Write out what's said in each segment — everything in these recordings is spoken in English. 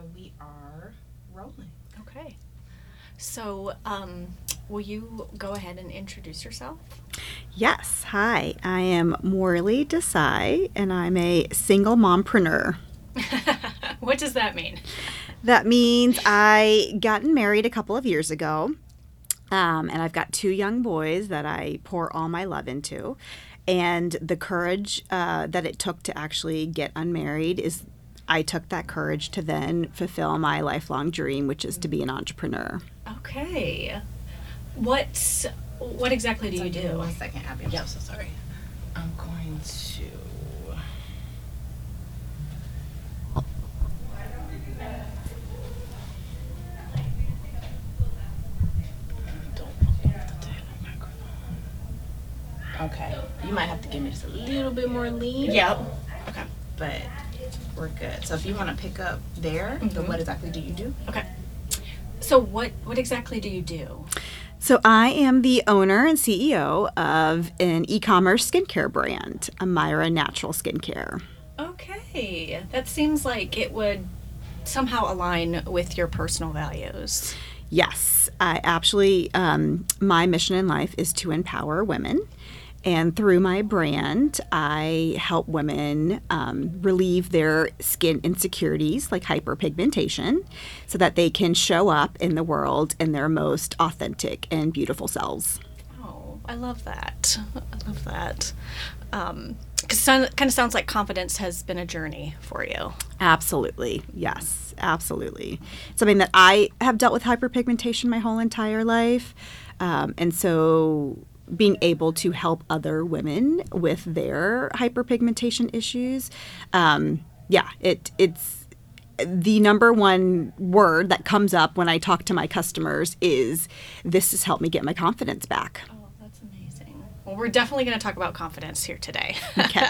We are rolling. Okay. So, will you go ahead and introduce yourself? Yes. Hi, I am Morley Desai, and I'm a single mompreneur. What does that mean? That means I gotten married a couple of years ago, and I've got 2 young boys that I pour all my love into. And the courage that it took to actually get unmarried is I took that courage to then fulfill my lifelong dream, which is to be an entrepreneur. Okay. What exactly do you Give me do? 1 second, Abby. I'm so sorry. I'm going to. Okay, you might have to give me just a little bit more lean. Yep. Okay. But we're good. So if you want to pick up there, the what exactly do you do? Okay. So what exactly do you do? So I am the owner and CEO of an e-commerce skincare brand, Amira Natural Skincare. Okay. That seems like it would somehow align with your personal values. Yes, I actually, my mission in life is to empower women. And through my brand, I help women relieve their skin insecurities like hyperpigmentation so that they can show up in the world in their most authentic and beautiful selves. Oh, I love that. I love that. Because it kind of sounds like confidence has been a journey for you. Absolutely. Yes, absolutely. Something that I have dealt with hyperpigmentation my whole entire life. And so being able to help other women with their hyperpigmentation issues, it's the number one word that comes up when I talk to my customers is, this has helped me get my confidence back. Oh, that's amazing. Well, we're definitely going to talk about confidence here today. Okay.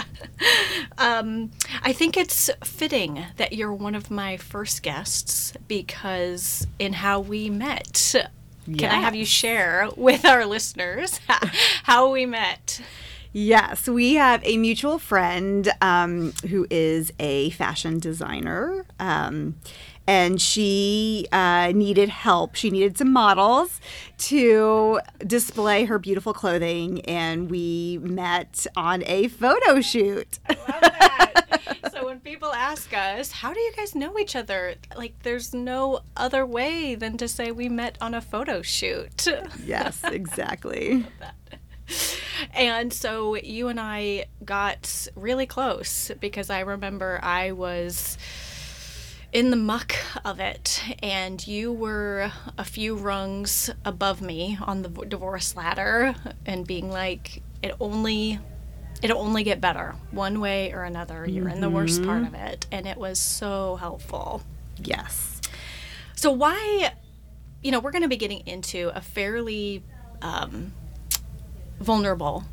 I think it's fitting that you're one of my first guests because in how we met. Can I have you share with our listeners how we met? Yes, we have a mutual friend who is a fashion designer, and she needed help. She needed some models to display her beautiful clothing, and we met on a photo shoot. I love that. So when people ask us, how do you guys know each other? Like, there's no other way than to say we met on a photo shoot. Yes, exactly. And so you and I got really close because I remember I was in the muck of it and you were a few rungs above me on the divorce ladder and being like, it'll only get better one way or another. You're in the worst part of it. And it was so helpful. Yes. So why, we're going to be getting into a fairly vulnerable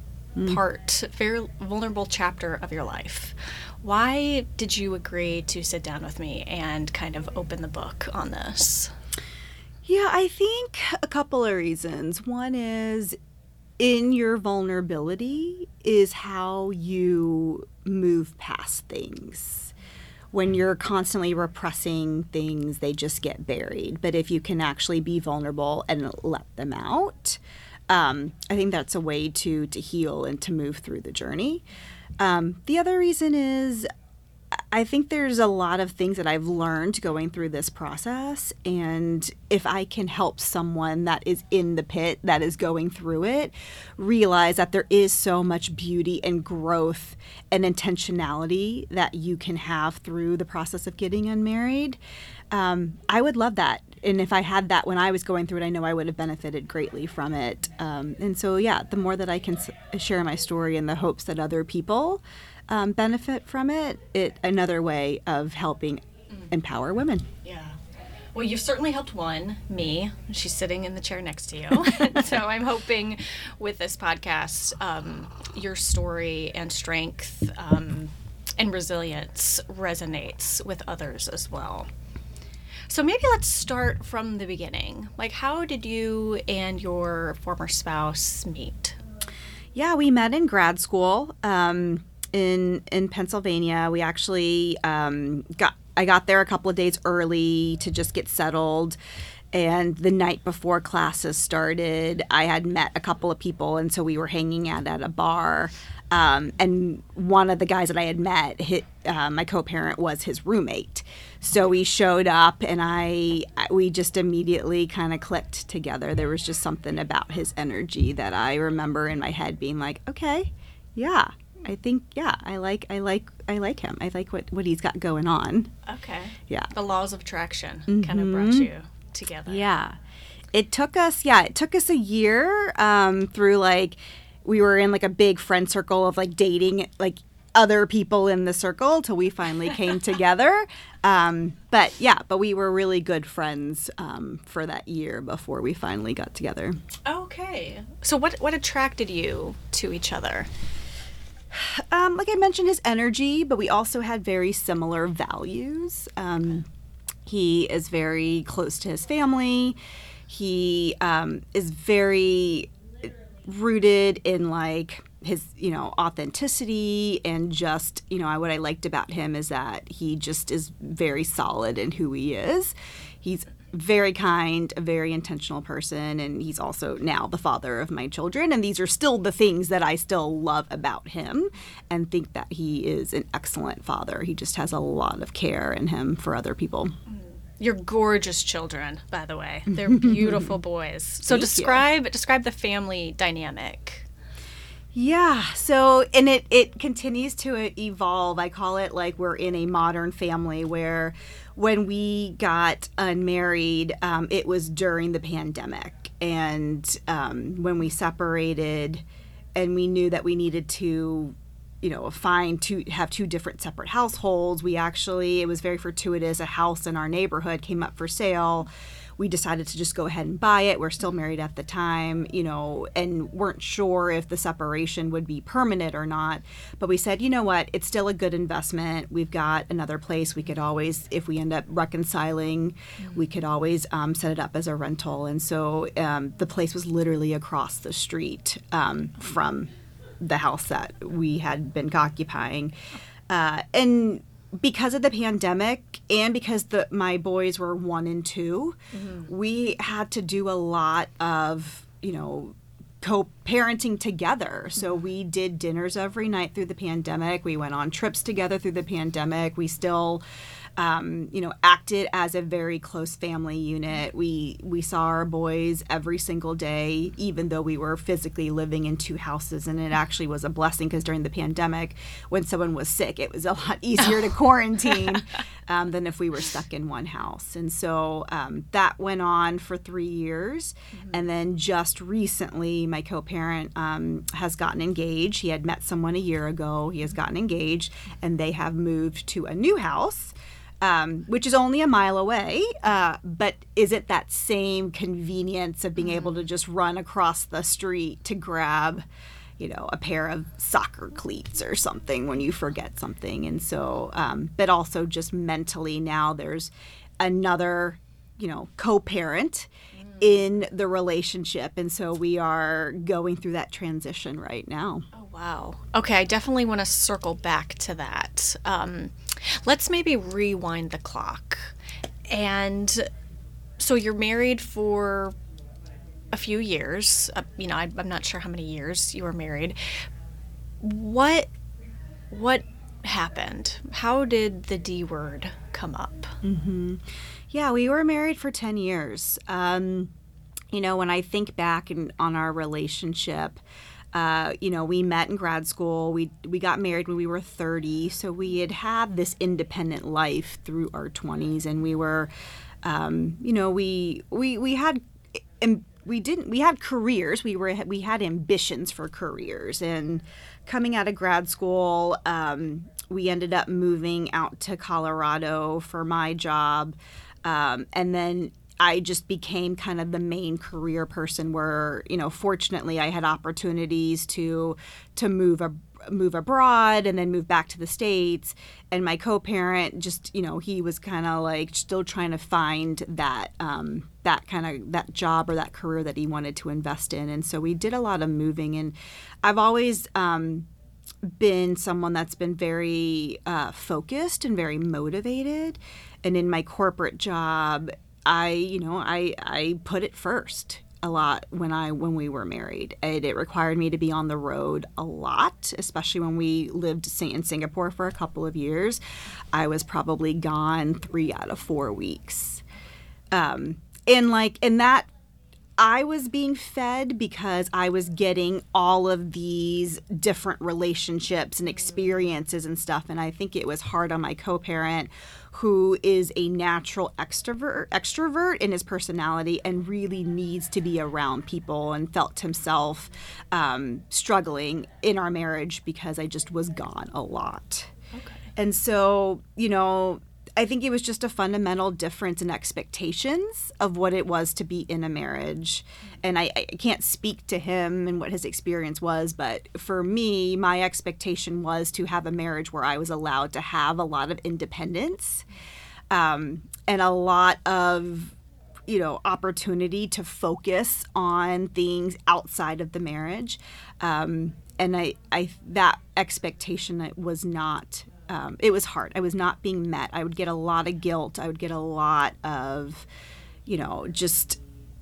vulnerable chapter of your life. Why did you agree to sit down with me and kind of open the book on this? Yeah, I think a couple of reasons. One is, in your vulnerability is how you move past things. When you're constantly repressing things, they just get buried. But if you can actually be vulnerable and let them out, I think that's a way to heal and to move through the journey. The other reason is I think there's a lot of things that I've learned going through this process, and if I can help someone that is in the pit, that is going through it, realize that there is so much beauty and growth and intentionality that you can have through the process of getting unmarried, I would love that. And if I had that when I was going through it, I know I would have benefited greatly from it. And so, yeah, the more that I can share my story in the hopes that other people benefit from it, another way of helping empower women. Yeah. Well, you've certainly helped me. She's sitting in the chair next to you. So I'm hoping with this podcast, your story and strength and resilience resonates with others as well. So maybe let's start from the beginning. Like, how did you and your former spouse meet? Yeah, we met in grad school in Pennsylvania. We actually got I got there a couple of days early to just get settled. And the night before classes started, I had met a couple of people, and so we were hanging out at a bar. And one of the guys that I had met, my co-parent, was his roommate. So we showed up, and we just immediately kind of clicked together. There was just something about his energy that I remember in my head being like, okay, yeah, I think, yeah, I like him. I like what he's got going on. Okay. Yeah. The laws of attraction kind of brought you together. Yeah. It took us a year through, like, we were in like a big friend circle of like dating like other people in the circle till we finally came together. But we were really good friends for that year before we finally got together. Okay. So what attracted you to each other? Like I mentioned, his energy, but we also had very similar values. He is very close to his family. He is very rooted in like his, authenticity, and just, what I liked about him is that he just is very solid in who he is. He's very kind, a very intentional person, and he's also now the father of my children, and these are still the things that I still love about him and think that he is an excellent father. He just has a lot of care in him for other people. You're gorgeous children, by the way. They're beautiful boys. So describe the family dynamic. Yeah. So, and it continues to evolve. I call it like we're in a modern family where when we got unmarried, it was during the pandemic. And when we separated and we knew that we needed to have two different separate households. It was very fortuitous. A house in our neighborhood came up for sale. We decided to just go ahead and buy it. We're still married at the time, and weren't sure if the separation would be permanent or not. But we said, you know what, it's still a good investment. We've got another place. We could always, if we end up reconciling, we could always set it up as a rental. And so the place was literally across the street from the house that we had been occupying. And because of the pandemic and because my boys were 1 and 2, we had to do a lot of, co-parenting together. So we did dinners every night through the pandemic. We went on trips together through the pandemic. We still acted as a very close family unit. We saw our boys every single day, even though we were physically living in 2 houses. And it actually was a blessing because during the pandemic, when someone was sick, it was a lot easier to quarantine than if we were stuck in one house. And so that went on for 3 years. And then just recently, my co-parent has gotten engaged. He had met someone a year ago. He has gotten engaged, and they have moved to a new house. Which is only a mile away, but is it that same convenience of being able to just run across the street to grab, a pair of soccer cleats or something when you forget something? And so, but also just mentally now there's another, co-parent in the relationship. And so we are going through that transition right now. Oh, wow. Okay, I definitely want to circle back to that. Let's maybe rewind the clock. And so you're married for a few years. I'm not sure how many years you were married. What happened? How did the D word come up? Yeah, we were married for 10 years. When I think back on our relationship, we met in grad school. We got married when we were 30, so we had this independent life through our 20s, and we were, we had careers. We had ambitions for careers, and coming out of grad school, we ended up moving out to Colorado for my job, and then I just became kind of the main career person where, fortunately I had opportunities to move abroad and then move back to the States. And my co-parent just, he was kind of like still trying to find that job or that career that he wanted to invest in. And so we did a lot of moving, and I've always been someone that's been very focused and very motivated. And in my corporate job, I put it first a lot when we were married. It required me to be on the road a lot, especially when we lived in Singapore for a couple of years. I was probably gone 3 out of 4 weeks. And that I was being fed because I was getting all of these different relationships and experiences and stuff. And I think it was hard on my co-parent, who is a natural extrovert in his personality and really needs to be around people, and felt himself struggling in our marriage because I just was gone a lot. Okay. And so, I think it was just a fundamental difference in expectations of what it was to be in a marriage. And I can't speak to him and what his experience was, but for me, my expectation was to have a marriage where I was allowed to have a lot of independence, and a lot of opportunity to focus on things outside of the marriage. And that expectation was not. It was hard. I was not being met. I would get a lot of guilt. I would get a lot of, just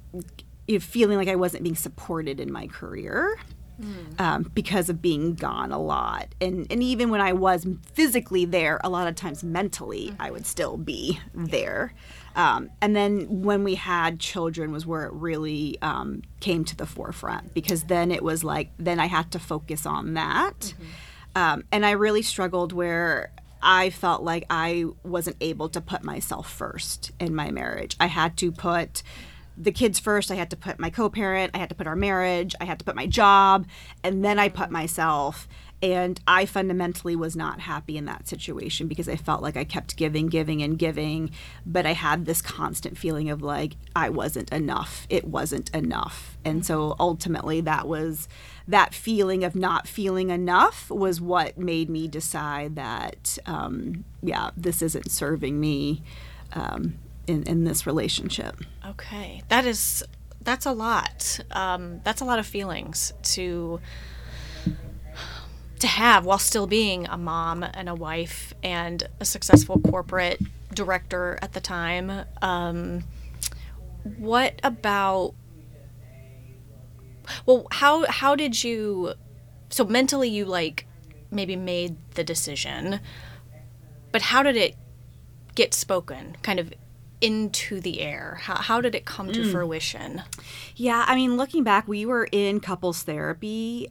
feeling like I wasn't being supported in my career because of being gone a lot. And even when I was physically there, a lot of times mentally, I would still be there. And then when we had children was where it really came to the forefront, because then it was like, then I had to focus on that. Mm-hmm. And I really struggled where I felt like I wasn't able to put myself first in my marriage. I had to put the kids first. I had to put my co-parent. I had to put our marriage. I had to put my job. And then I put myself. And I fundamentally was not happy in that situation because I felt like I kept giving, and giving. But I had this constant feeling of like I wasn't enough. It wasn't enough. And so ultimately that feeling of not feeling enough was what made me decide that, this isn't serving me in this relationship. Okay. That's a lot. That's a lot of feelings to have while still being a mom and a wife and a successful corporate director at the time. What about, well, how did you, so mentally you maybe made the decision, but how did it get spoken kind of into the air? How did it come to fruition? Yeah, I mean, looking back, we were in couples therapy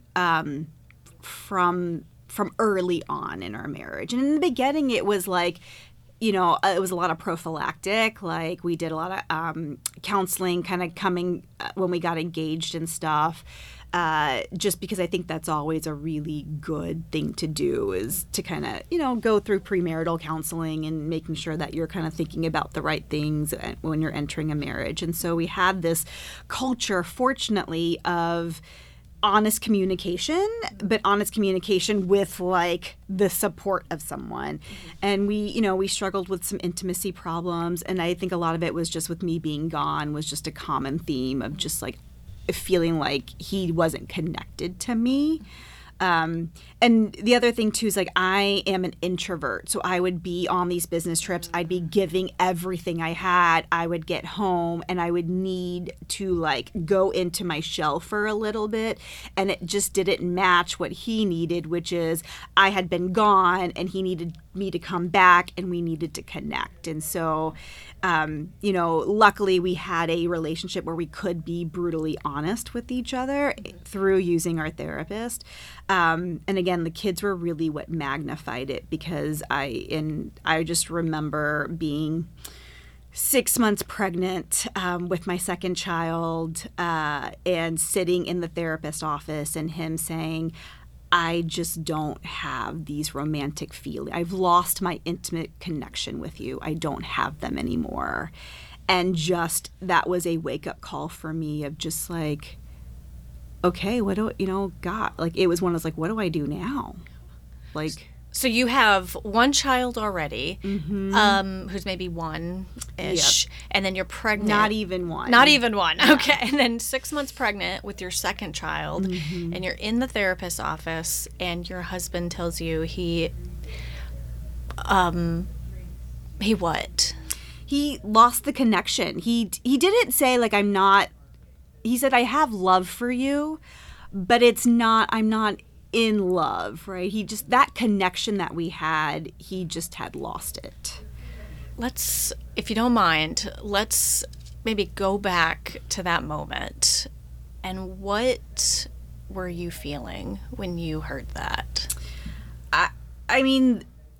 from early on in our marriage. And in the beginning, it was like, it was a lot of prophylactic. Like we did a lot of counseling kind of coming when we got engaged and stuff. Just because I think that's always a really good thing to do, is to kind of, go through premarital counseling and making sure that you're kind of thinking about the right things when you're entering a marriage. And so we had this culture, fortunately, of honest communication, but honest communication with the support of someone. And we struggled with some intimacy problems. And I think a lot of it was just with me being gone was just a common theme of just feeling like he wasn't connected to me. And the other thing too is I am an introvert, so I would be on these business trips, I'd be giving everything I had. I would get home and I would need to go into my shell for a little bit, and it just didn't match what he needed, which is I had been gone and he needed me to come back and we needed to connect. And so luckily we had a relationship where we could be brutally honest with each other through using our therapist. And again, the kids were really what magnified it, because I just remember being 6 months pregnant with my second child and sitting in the therapist office and him saying, I just don't have these romantic feelings. I've lost my intimate connection with you. I don't have them anymore. And just that was a wake-up call for me of just okay, what do God, it was one of those what do I do now? So you have one child already, who's maybe one-ish, and then you're pregnant. Not even one. Not even one. Okay. And then 6 months pregnant with your second child, and you're in the therapist's office, and your husband tells you he what? He lost the connection. He didn't say like I'm not. He said I have love for you, but I'm not in love, right? He just, that connection that we had, he just had lost it. Let's, if you don't mind, let's maybe go back to that moment. And what were you feeling when you heard that? I mean,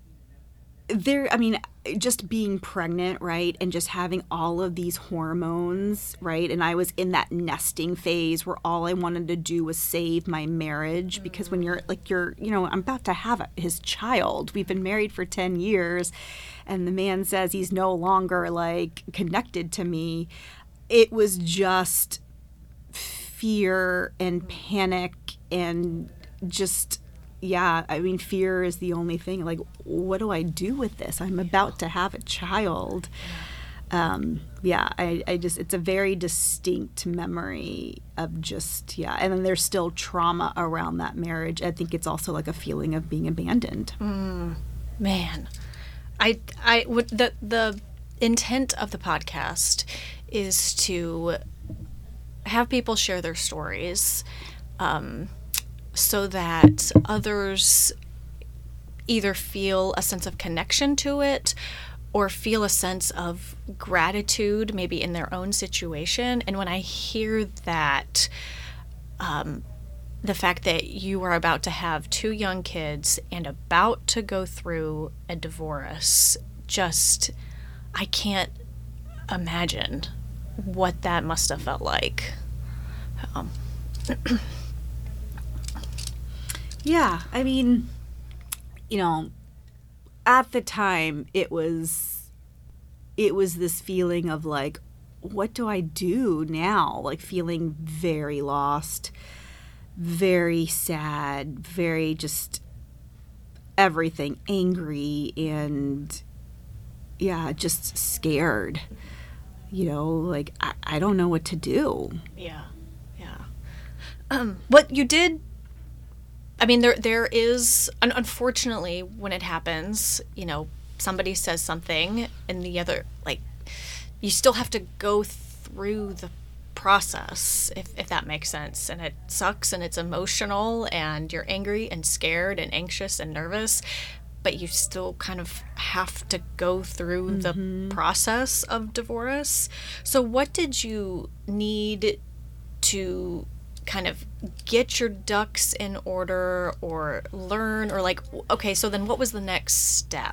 just being pregnant, right? And just having all of these hormones, right? And I was in that nesting phase where all I wanted to do was save my marriage, because when I'm about to have his child. We've been married for 10 years and the man says he's no longer like connected to me. It was just fear and panic and just, yeah, I mean, fear is the only thing. Like, what do I do with this? I'm about to have a child. I just, it's a very distinct memory of just, yeah. And then there's still trauma around that marriage. I think it's also like a feeling of being abandoned. Man, I would, the intent of the podcast is to have people share their stories, so that others either feel a sense of connection to it or feel a sense of gratitude maybe in their own situation. And when I hear that, the fact that you are about to have 2 young kids and about to go through a divorce, just, I can't imagine what that must have felt like. Yeah, I mean, at the time it was this feeling of like, what do I do now? Like feeling very lost, very sad, very just everything, angry, and yeah, just scared. Like I don't know what to do. Yeah. What you did, I mean, there is, unfortunately, when it happens, somebody says something and the other, like, you still have to go through the process, if that makes sense. And it sucks and it's emotional and you're angry and scared and anxious and nervous, but you still kind of have to go through the process of divorce. So what did you need to kind of get your ducks in order or learn, or like, okay, so then what was the next step?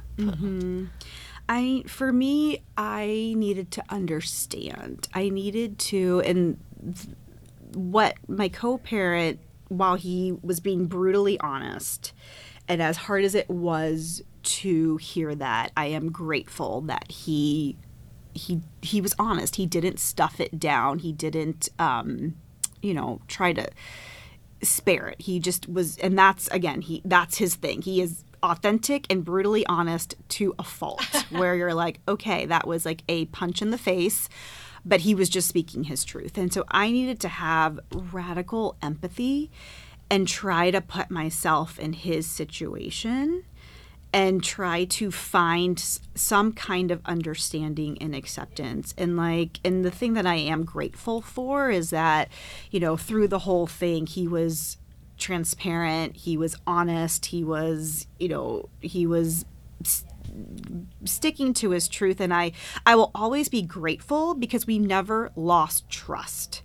For me, I needed to understand. I needed to, and what my co-parent, while he was being brutally honest, and as hard as it was to hear that, I am grateful that he was honest. He didn't stuff it down. He didn't try to spare it. He just was, and that's, again, that's his thing. He is authentic and brutally honest to a fault, where you're like, okay, that was like a punch in the face, but he was just speaking his truth. And so I needed to have radical empathy and try to put myself in his situation and try to find some kind of understanding and acceptance. And the thing that I am grateful for is that, through the whole thing, he was transparent, he was honest, he was sticking to his truth. And I will always be grateful because we never lost trust.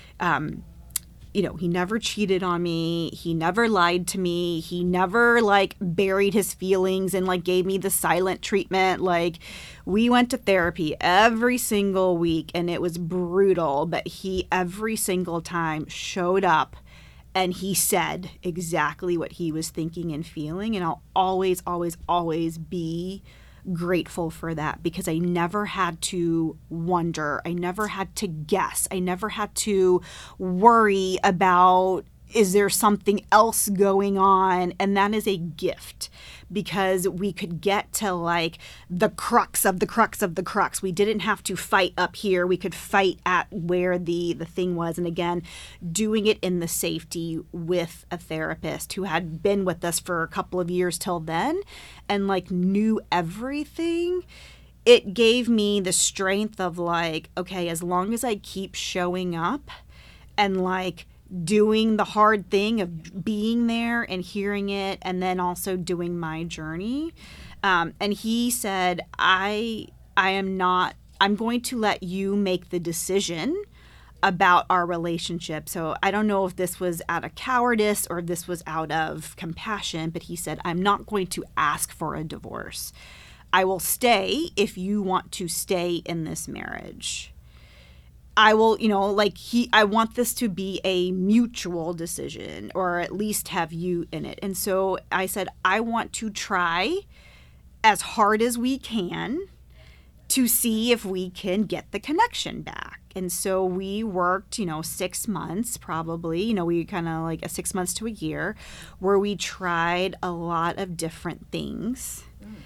He never cheated on me. He never lied to me. He never buried his feelings and gave me the silent treatment. We went to therapy every single week and it was brutal, but he every single time showed up and he said exactly what he was thinking and feeling. And I'll always, always, always be grateful for that, because I never had to wonder. I never had to guess. I never had to worry about, is there something else going on? And that is a gift, because we could get to like the crux of the crux of the crux. We didn't have to fight up here. We could fight at where the thing was. And again, doing it in the safety with a therapist who had been with us for a couple of years till then and like knew everything. It gave me the strength of like, okay, as long as I keep showing up and like doing the hard thing of being there and hearing it, and then also doing my journey. And he said, I'm going to let you make the decision about our relationship. So I don't know if this was out of cowardice or if this was out of compassion, but he said, I'm not going to ask for a divorce. I will stay if you want to stay in this marriage. I will, I want this to be a mutual decision, or at least have you in it. And so I said, I want to try as hard as we can to see if we can get the connection back. And so we worked, 6 months probably, we kind of like 6 months to a year, where we tried a lot of different things.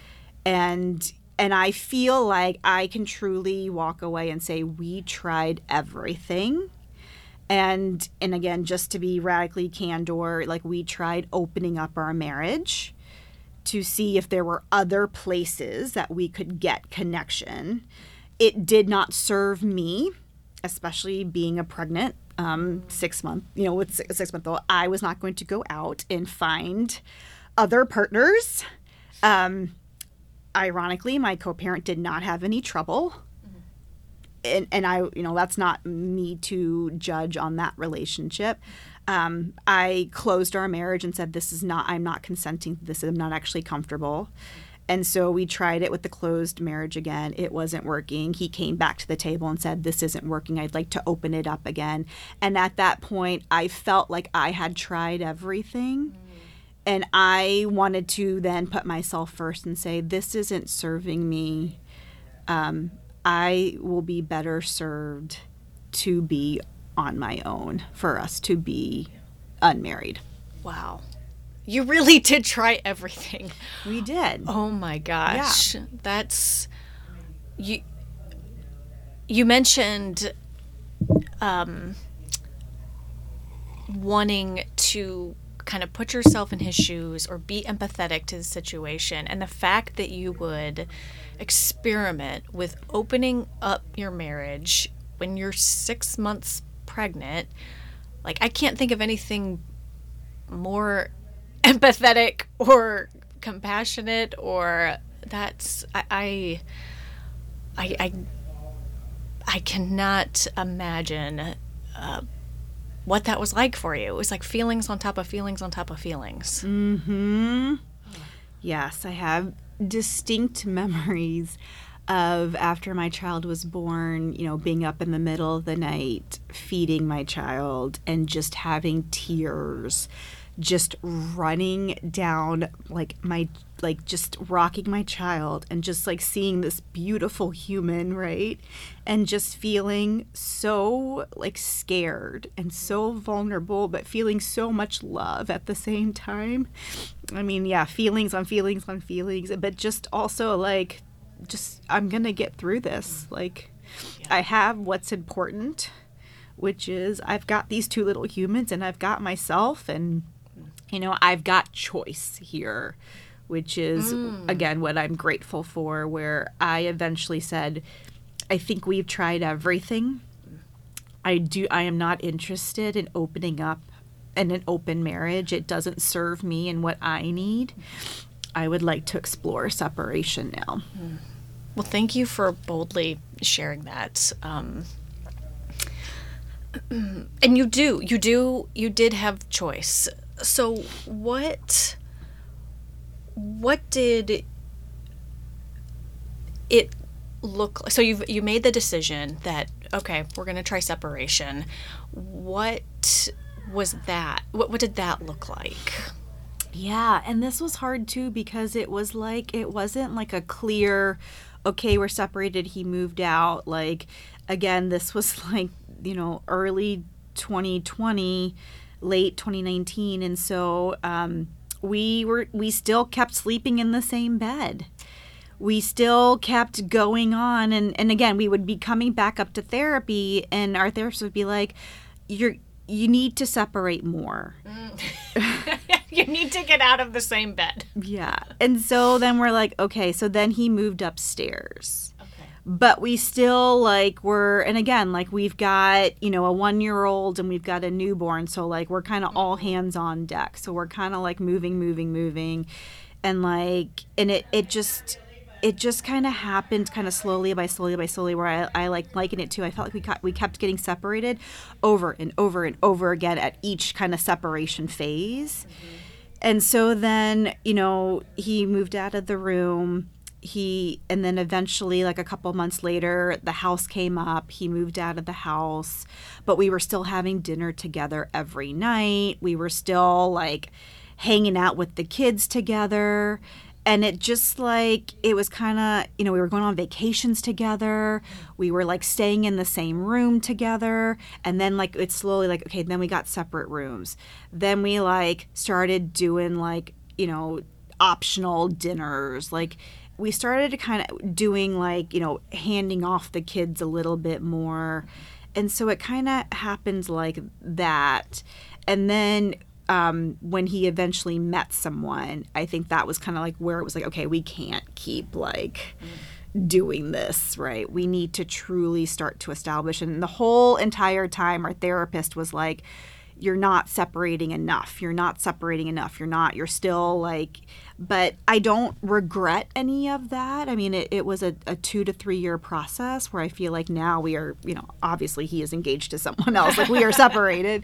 And I feel like I can truly walk away and say we tried everything. And again, just to be radically candor, like we tried opening up our marriage to see if there were other places that we could get connection. It did not serve me, especially being a pregnant 6 month, with a 6 month old. I was not going to go out and find other partners. Ironically, my co-parent did not have any trouble. And I, that's not me to judge on that relationship. I closed our marriage and said, I'm not consenting to this. I'm not actually comfortable. And so we tried it with the closed marriage again. It wasn't working. He came back to the table and said, this isn't working. I'd like to open it up again. And at that point, I felt like I had tried everything. And I wanted to then put myself first and say, this isn't serving me. I will be better served to be on my own, for us to be unmarried. Wow. You really did try everything. We did. Oh my gosh. Yeah. That's you mentioned wanting to kind of put yourself in his shoes or be empathetic to the situation, and the fact that you would experiment with opening up your marriage when you're 6 months pregnant. Like, I can't think of anything more empathetic or compassionate, or that's I cannot imagine what that was like for you. It was like feelings on top of feelings on top of feelings. Mm-hmm. Yes, I have distinct memories of after my child was born, being up in the middle of the night, feeding my child, and just having tears just running down just rocking my child, and just like seeing this beautiful human, right? And just feeling so like scared and so vulnerable, but feeling so much love at the same time. I mean, yeah, feelings on feelings on feelings, but just also like, I'm gonna get through this. Like, yeah. I have what's important, which is I've got these two little humans, and I've got myself, and I've got choice here, which is, again, what I'm grateful for, where I eventually said, I think we've tried everything. I am not interested in opening up in an open marriage. It doesn't serve me and what I need. I would like to explore separation now. Well, thank you for boldly sharing that. And you did have choice. So what did it look like? So you made the decision that, okay, we're going to try separation. What was that? What did that look like? Yeah, and this was hard too, because it wasn't like a clear, okay, we're separated, he moved out. Like, again, this was like, early 2020. late 2019. And so we still kept sleeping in the same bed. We still kept going on. And again, we would be coming back up to therapy, and our therapist would be like, you need to separate more. You need to get out of the same bed. Yeah. And so then we're like, okay, so then he moved upstairs. Okay. But we still and again, we've got, a 1-year-old and we've got a newborn. So we're kind of all hands on deck. So we're kind of moving. And it just kind of happened kind of slowly by slowly where I liken it to, I felt like we kept getting separated over and over and over again at each kind of separation phase. Mm-hmm. And so then, he moved out of the room. And then eventually, a couple months later, the house came up. He moved out of the house, but we were still having dinner together every night. We were still hanging out with the kids together. And it just it was kind of, we were going on vacations together. We were staying in the same room together. And then it's slowly okay, then we got separate rooms. Then we started doing optional dinners. We started to kind of doing handing off the kids a little bit more. And so it kind of happened like that. And then when he eventually met someone, I think that was kind of where it was okay, we can't keep doing this, right? We need to truly start to establish. And the whole entire time our therapist was like, you're not separating enough. You're still but I don't regret any of that. I mean, it was a 2 to 3 year process where I feel now we are, obviously he is engaged to someone else, we are separated.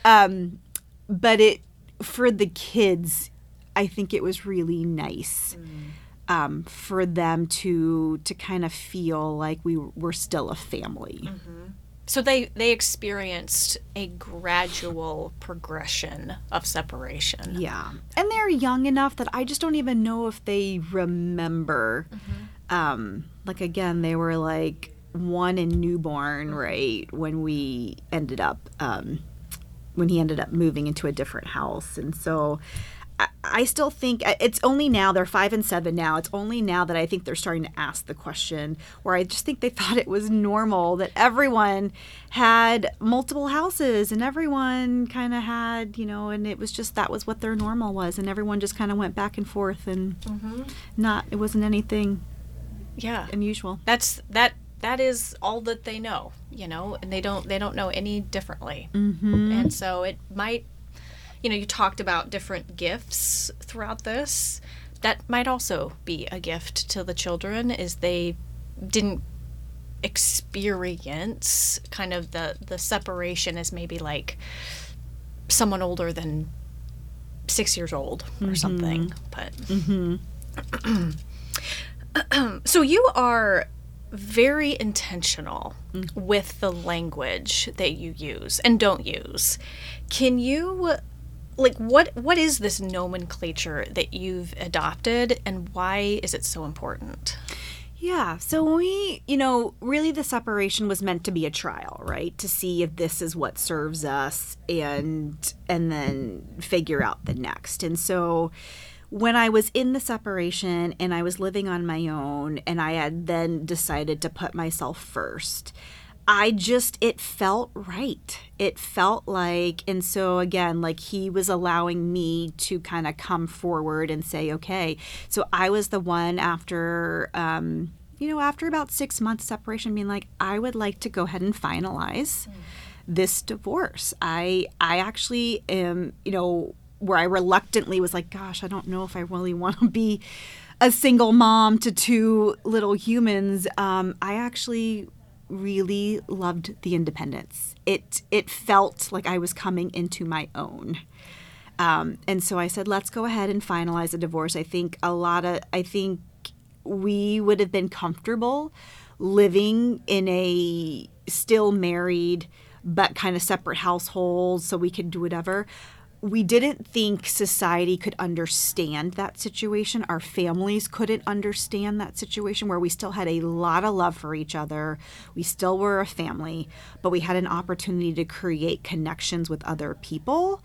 But for the kids, I think it was really nice for them to kind of feel like we were still a family. Mm-hmm. So they experienced a gradual progression of separation. Yeah. And they're young enough that I just don't even know if they remember. Mm-hmm. Again, they were 1 and newborn, right, when we ended up when he ended up moving into a different house. And so I still think it's only now, they're 5 and 7 now, it's only now that I think they're starting to ask the question, where I just think they thought it was normal that everyone had multiple houses and everyone kind of had, and it was just, that was what their normal was. And everyone just kind of went back and forth and it wasn't anything unusual. That is all that they know, and they don't know any differently. Mm-hmm. And so it might, you talked about different gifts throughout this. That might also be a gift to the children, is they didn't experience kind of the separation as maybe someone older than 6 years old or something. But so you are very intentional with the language that you use and don't use. Can you, what is this nomenclature that you've adopted, and why is it so important? Yeah, so we, really the separation was meant to be a trial, right? To see if this is what serves us and then figure out the next. And so when I was in the separation and I was living on my own and I had then decided to put myself first, it felt right. It felt and so again, he was allowing me to kind of come forward and say, okay. So I was the one after, after about 6 months separation being I would like to go ahead and finalize this divorce. I actually am, where I reluctantly was gosh, I don't know if I really want to be a single mom to 2 little humans. I actually really loved the independence. It felt like I was coming into my own. And so I said, let's go ahead and finalize a divorce. I think we would have been comfortable living in a still married but kind of separate households, so we could do whatever. we didn't think society could understand that situation. Our families couldn't understand that situation, where we still had a lot of love for each other. We still were a family, but we had an opportunity to create connections with other people.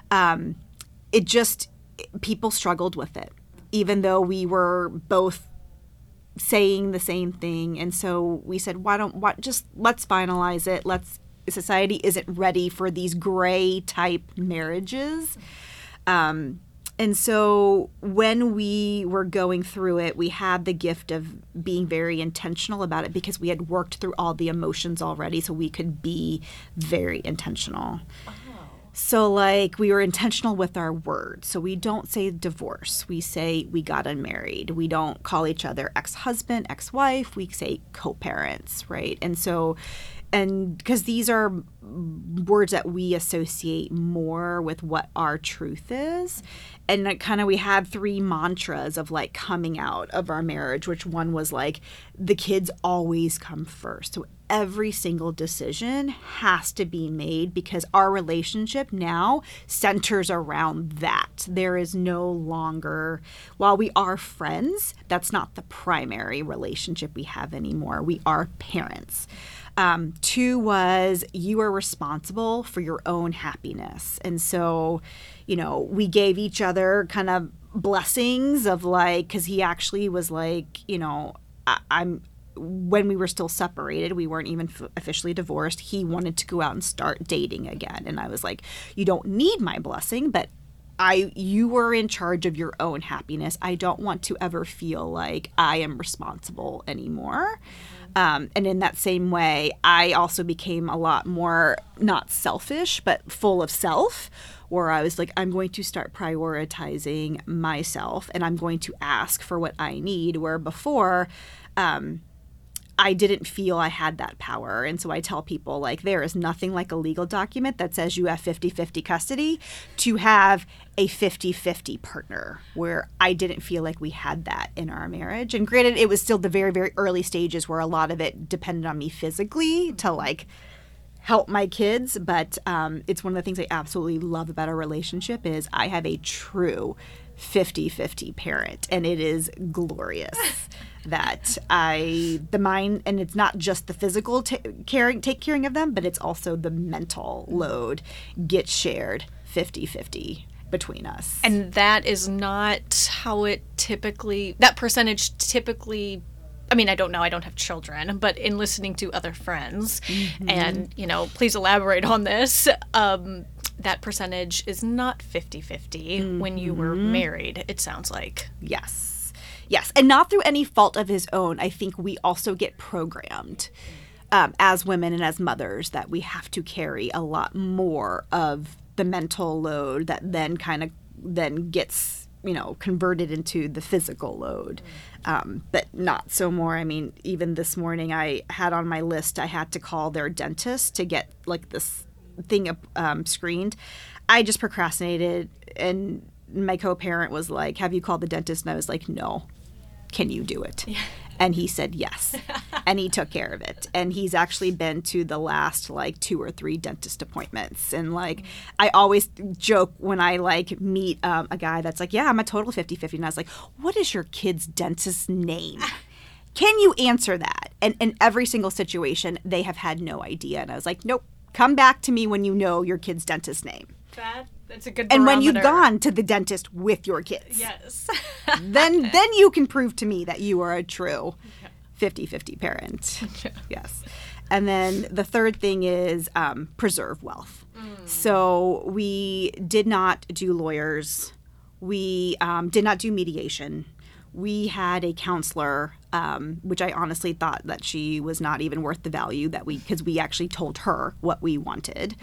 People struggled with it, even though we were both saying the same thing. And so we said, let's finalize it. Society isn't ready for these gray type marriages. And so when we were going through it, we had the gift of being very intentional about it, because we had worked through all the emotions already, so we could be very intentional. So like, we were intentional with our words. So we don't say divorce. We say we got unmarried. We don't call each other ex-husband, ex-wife. We say co-parents, right? And because these are words that we associate more with what our truth is. And we had 3 mantras of like coming out of our marriage, which one was like, the kids always come first. So every single decision has to be made, because our relationship now centers around that. There is no longer, while we are friends, that's not the primary relationship we have anymore. We are parents. 2 was, you are responsible for your own happiness. And so, we gave each other kind of blessings of like, because he actually was like, when we were still separated, we weren't even officially divorced, he wanted to go out and start dating again. And I was like, you don't need my blessing, but you were in charge of your own happiness. I don't want to ever feel like I am responsible anymore. And in that same way, I also became a lot more, not selfish, but full of self, where I was like, I'm going to start prioritizing myself, and I'm going to ask for what I need, where before, I didn't feel I had that power. And so I tell people, like, there is nothing like a legal document that says you have 50-50 custody to have a 50-50 partner, where I didn't feel like we had that in our marriage. And granted, it was still the very, very early stages where a lot of it depended on me physically to like help my kids. But it's one of the things I absolutely love about our relationship is I have a true 50-50 parent, and it is glorious. That and it's not just the physical take caring of them, but it's also the mental load gets shared 50-50 between us. And that is not how that percentage typically, I mean, I don't know, I don't have children, but in listening to other friends, and, please elaborate on this, that percentage is not 50-50 when you were married, it sounds like. Yes, and not through any fault of his own. I think we also get programmed as women and as mothers that we have to carry a lot more of the mental load that then gets, converted into the physical load. But not so more. I mean, even this morning I had on my list, I had to call their dentist to get like this thing screened. I just procrastinated, and my co-parent was like, have you called the dentist? And I was like, no. Can you do it? Yeah. And he said yes. And he took care of it. And he's actually been to the last like 2 or 3 dentist appointments. And like, I always joke when I like meet a guy that's like, yeah, I'm a total 50-50. And I was like, what is your kid's dentist's name? Can you answer that? And in every single situation, they have had no idea. And I was like, nope, come back to me when you know your kid's dentist's name. That's a good barometer. And when you've gone to the dentist with your kids. Yes. then you can prove to me that you are a true 50-50 parent. Yes. And then the third thing is preserve wealth. So we did not do lawyers. We did not do mediation. We had a counselor, which I honestly thought that she was not even worth the value because we actually told her what we wanted.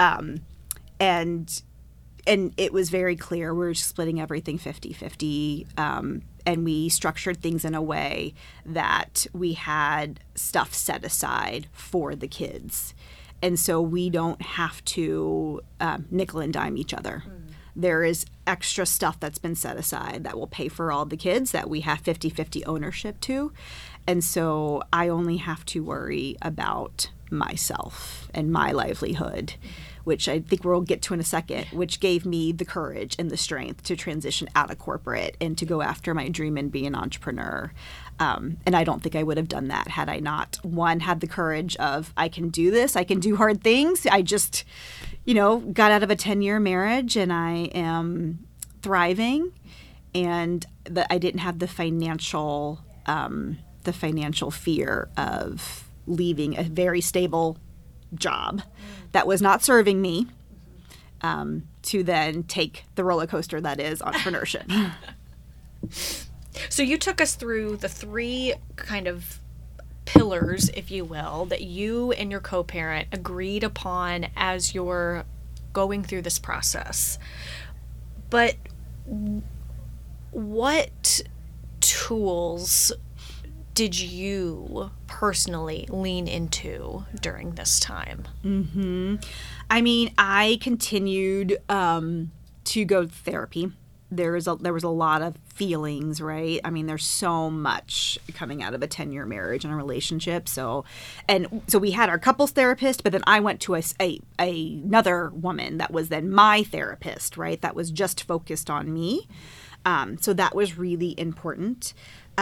And it was very clear we were splitting everything 50-50, and we structured things in a way that we had stuff set aside for the kids. And so we don't have to nickel and dime each other. There is extra stuff that's been set aside that will pay for all the kids that we have 50-50 ownership to. And so I only have to worry about myself and my livelihood, which I think we'll get to in a second, which gave me the courage and the strength to transition out of corporate and to go after my dream and be an entrepreneur. And I don't think I would have done that had I not, one, had the courage of, I can do this, I can do hard things. I just, got out of a 10-year marriage and I am thriving, and that I didn't have the financial fear of leaving a very stable job that was not serving me, to then take the roller coaster that is entrepreneurship. So you took us through the 3 kind of pillars, if you will, that you and your co-parent agreed upon as you're going through this process. But what tools did you personally lean into during this time? I mean, I continued to go to therapy. There was a lot of feelings, right? I mean, there's so much coming out of a 10-year marriage and a relationship. So we had our couples therapist, but then I went to another woman that was then my therapist, right? That was just focused on me. So that was really important.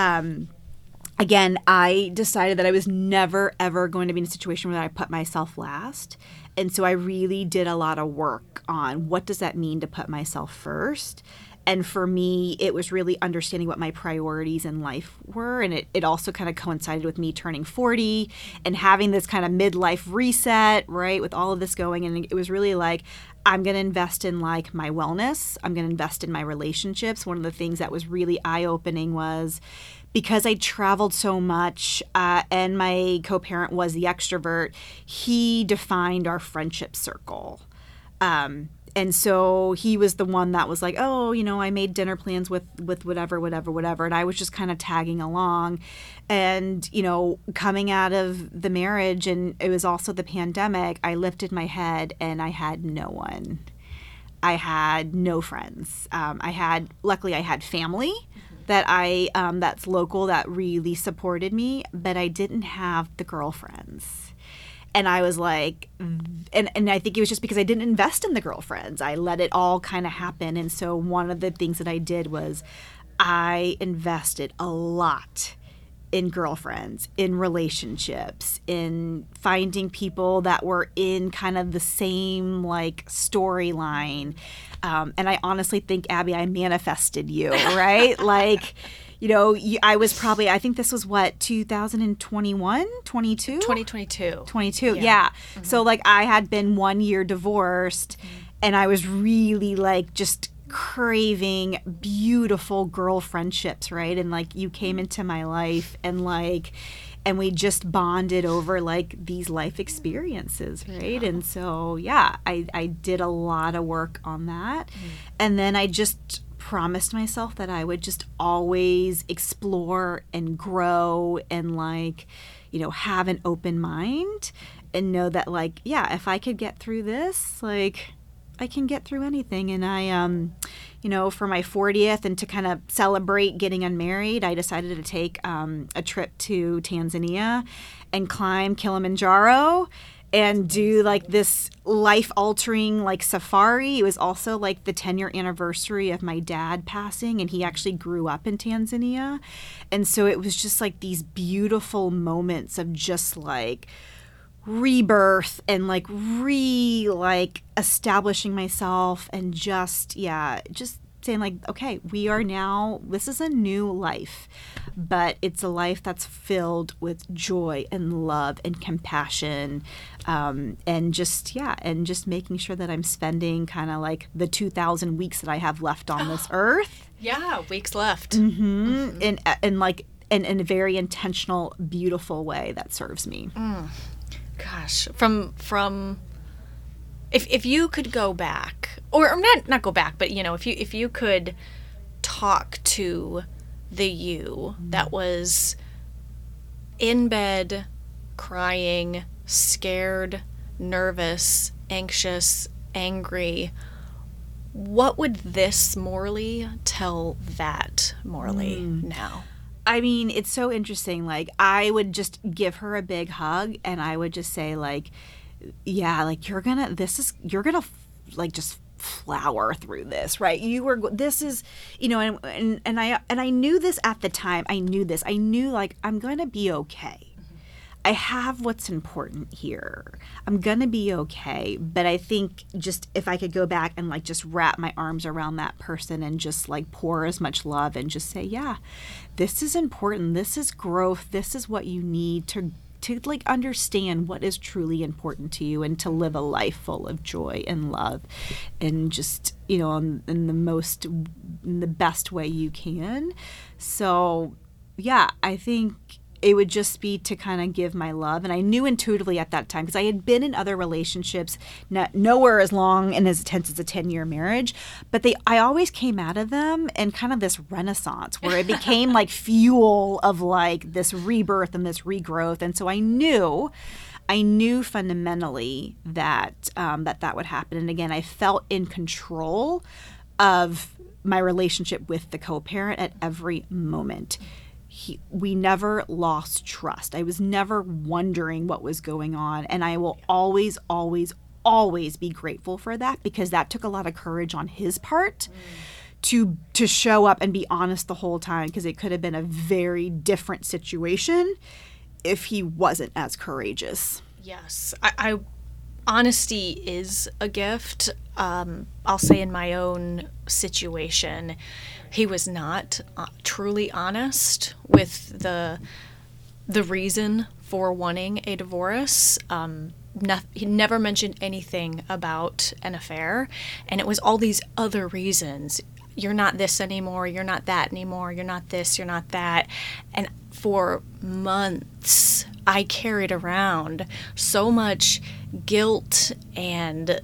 Again, I decided that I was never, ever going to be in a situation where I put myself last. And so I really did a lot of work on what does that mean to put myself first. And for me, it was really understanding what my priorities in life were. And it also kind of coincided with me turning 40 and having this kind of midlife reset, right, with all of this going. And it was really like, I'm going to invest in like my wellness. I'm going to invest in my relationships. One of the things that was really eye-opening was because I traveled so much and my co-parent was the extrovert, he defined our friendship circle. And so he was the one that was like, oh, I made dinner plans with whatever. And I was just kind of tagging along. And, coming out of the marriage, and it was also the pandemic, I lifted my head and I had no one. I had no friends. Luckily I had family that that's local that really supported me, but I didn't have the girlfriends. And I was like, and I think it was just because I didn't invest in the girlfriends. I let it all kind of happen. And so one of the things that I did was I invested a lot in girlfriends, in relationships, in finding people that were in kind of the same like storyline. And I honestly think, Abby, I manifested you, right? Like, I was probably, I think this was what, 2021, 22? 2022. 22, yeah. Mm-hmm. So like I had been 1 year divorced, and I was really like just craving beautiful girl friendships, right? And like you came into my life and we just bonded over like these life experiences, right? And so I did a lot of work on that. And then I just promised myself that I would just always explore and grow and have an open mind and know that if I could get through this, I can get through anything. And I, for my 40th and to kind of celebrate getting unmarried, I decided to take a trip to Tanzania and climb Kilimanjaro and do this life-altering safari. It was also the 10-year anniversary of my dad passing, and he actually grew up in Tanzania. And so it was just these beautiful moments of just rebirth and establishing myself and just saying okay, we are now, this is a new life, but it's a life that's filled with joy and love and compassion, and just making sure that I'm spending kind of the 2,000 weeks that I have left on this earth. Yeah, weeks left. Mm-hmm. And in a very intentional, beautiful way that serves me. Gosh, from if you could go back, or not go back, but if you could talk to the you that was in bed, crying, scared, nervous, anxious, angry, what would this Morley tell that Morley now? I mean, it's so interesting. Like, I would just give her a big hug and I would just say, like, yeah, like, you're gonna like just flower through this, right? This is, you know, and I knew this at the time. I knew like, I'm going to be okay. I have what's important here. I'm going to be okay. But I think just if I could go back and like just wrap my arms around that person and just like pour as much love and just say, yeah, this is important. This is growth. This is what you need to like understand what is truly important to you and to live a life full of joy and love and just, you know, in the best way you can. So yeah, I think it would just be to kind of give my love. And I knew intuitively at that time, because I had been in other relationships, nowhere as long and as intense as a 10-year marriage, but I always came out of them in kind of this renaissance where it became like fuel of like this rebirth and this regrowth. And so I knew fundamentally that that would happen. And again, I felt in control of my relationship with the co-parent at every moment. We never lost trust. I was never wondering what was going on. And I will always, always, always be grateful for that, because that took a lot of courage on his part to show up and be honest the whole time, because it could have been a very different situation if he wasn't as courageous. Yes. I honesty is a gift. I'll say in my own situation, he was not truly honest with the reason for wanting a divorce. He never mentioned anything about an affair, and it was all these other reasons. You're not this anymore, you're not that anymore, you're not this, you're not that. And for months, I carried around so much guilt and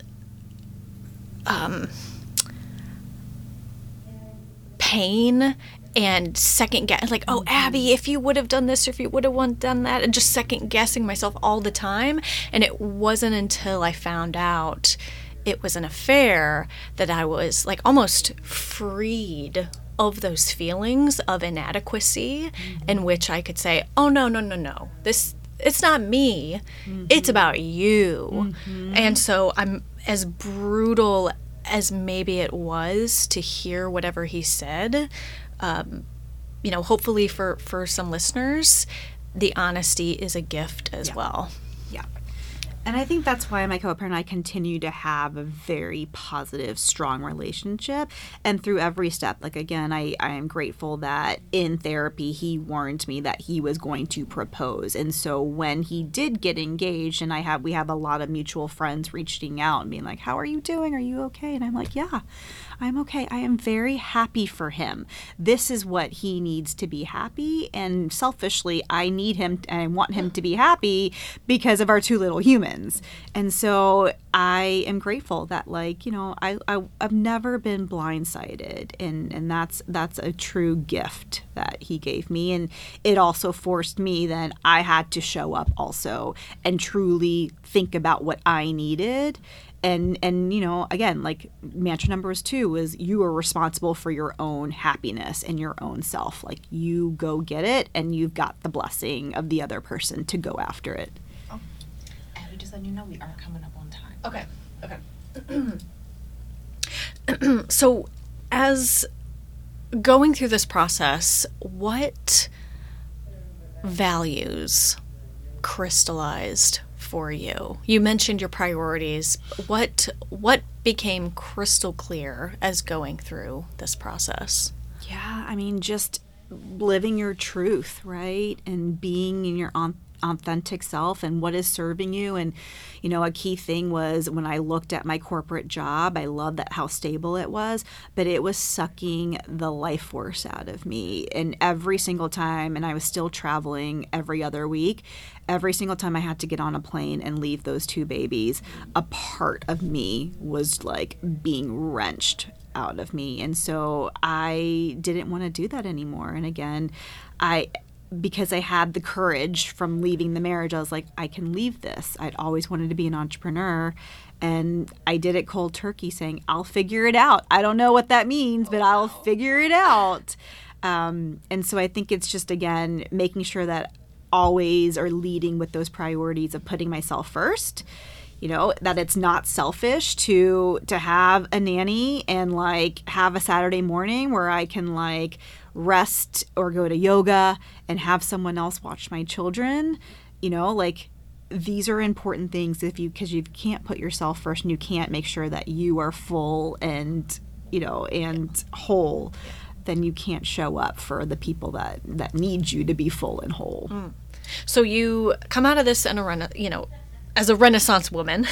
pain and second guess, like, oh, Abby, if you would have done this or if you would have done that, and just second guessing myself all the time. And it wasn't until I found out it was an affair that I was like almost freed of those feelings of inadequacy, in which I could say, oh, no, it's not me, it's about you. And so I'm, as brutal as maybe it was to hear whatever he said, you know, hopefully for some listeners, the honesty is a gift as well. Yeah. And I think that's why my co-parent and I continue to have a very positive, strong relationship. And through every step, like, again, I am grateful that in therapy, he warned me that he was going to propose. And so when he did get engaged, and we have a lot of mutual friends reaching out and being like, how are you doing? Are you okay? And I'm like, yeah, I'm okay. I am very happy for him. This is what he needs to be happy. And selfishly, I need him and I want him to be happy because of our two little humans. And so I am grateful that, like, you know, I've never been blindsided, and that's a true gift that he gave me. And it also forced me, then I had to show up also and truly think about what I needed. And you know, again, like, mantra number 2 was, you are responsible for your own happiness and your own self. Like, you go get it, and you've got the blessing of the other person to go after it. Just letting you know, we are coming up on time. Okay. So, as going through this process, what values crystallized for you? You mentioned your priorities. What became crystal clear as going through this process? Yeah, I mean, just living your truth, right? And being in your authentic self and what is serving you. And, you know, a key thing was when I looked at my corporate job, I loved that how stable it was, but it was sucking the life force out of me. And every single time, and I was still traveling every other week, every single time I had to get on a plane and leave those 2 babies, a part of me was like being wrenched out of me. And so I didn't want to do that anymore. And again, because I had the courage from leaving the marriage, I was like, I can leave this. I'd always wanted to be an entrepreneur. And I did it cold turkey, saying, I'll figure it out. I don't know what that means, but I'll figure it out. And so I think it's just, again, making sure that always are leading with those priorities of putting myself first. That it's not selfish to have a nanny and like have a Saturday morning where I can like rest or go to yoga and have someone else watch my children. Like these are important things because you can't put yourself first and you can't make sure that you are full and and whole, then you can't show up for the people that need you to be full and whole. So you come out of this in as a Renaissance woman.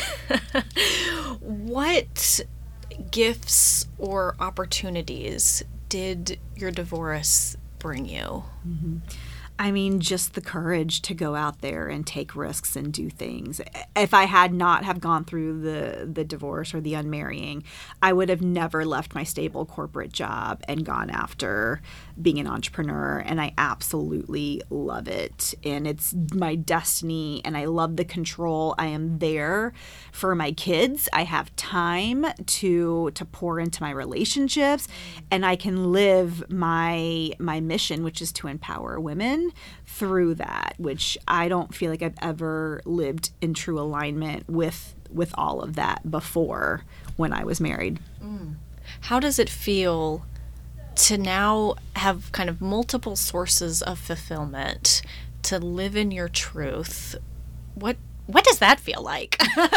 What gifts or opportunities did your divorce bring you? Mm-hmm. I mean, just the courage to go out there and take risks and do things. If I had not have gone through the divorce or the unmarrying, I would have never left my stable corporate job and gone after being an entrepreneur. And I absolutely love it. And it's my destiny. And I love the control. I am there for my kids. I have time to pour into my relationships. And I can live my mission, which is to empower women through that, which I don't feel like I've ever lived in true alignment with all of that before when I was married. How does it feel to now have kind of multiple sources of fulfillment, to live in your truth? What does that feel like?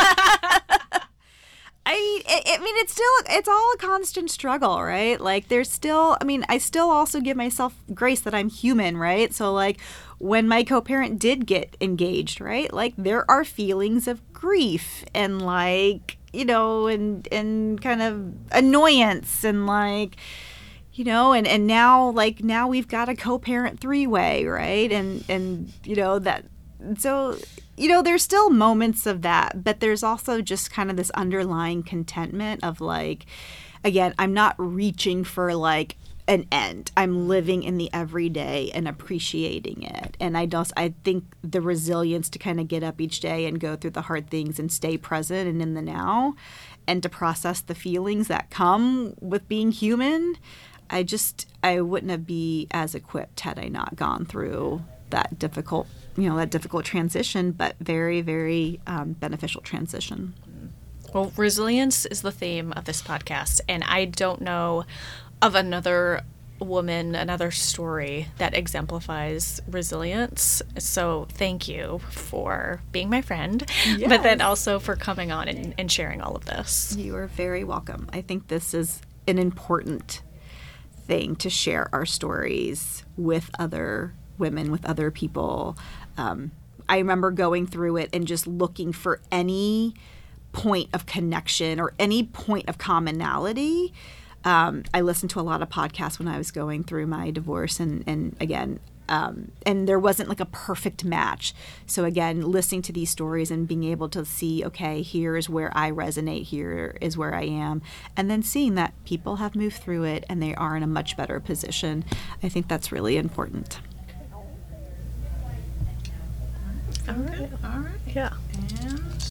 It's all a constant struggle, right? Like there's still, I still also give myself grace that I'm human, right? So like when my co-parent did get engaged, right? Like there are feelings of grief and like, and kind of annoyance and like, and now we've got a co-parent 3-way, right? And that, so there's still moments of that, but there's also just kind of this underlying contentment of like, again, I'm not reaching for like an end. I'm living in the everyday and appreciating it. And I think the resilience to kind of get up each day and go through the hard things and stay present and in the now and to process the feelings that come with being human. I wouldn't be as equipped had I not gone through that difficult transition, but very, very beneficial transition. Well, resilience is the theme of this podcast, and I don't know of another woman, another story that exemplifies resilience. So thank you for being my friend, yes. But then also for coming on and sharing all of this. You are very welcome. I think this is an important thing to share our stories with other women, with other people. I remember going through it and just looking for any point of connection or any point of commonality. I listened to a lot of podcasts when I was going through my divorce and again, and there wasn't like a perfect match. So again, listening to these stories and being able to see, okay, here is where I resonate, here is where I am, and then seeing that people have moved through it and they are in a much better position. I think that's really important. All right. Yeah. And